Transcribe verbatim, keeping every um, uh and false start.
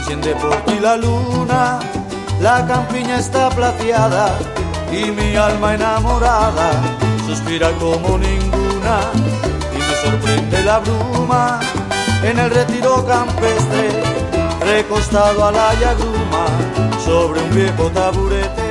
enciende por ti la luna, la campiña está plateada y mi alma enamorada suspira como ninguna. Y me sorprende la bruma en el retiro campestre, recostado a la yagruma sobre un viejo taburete.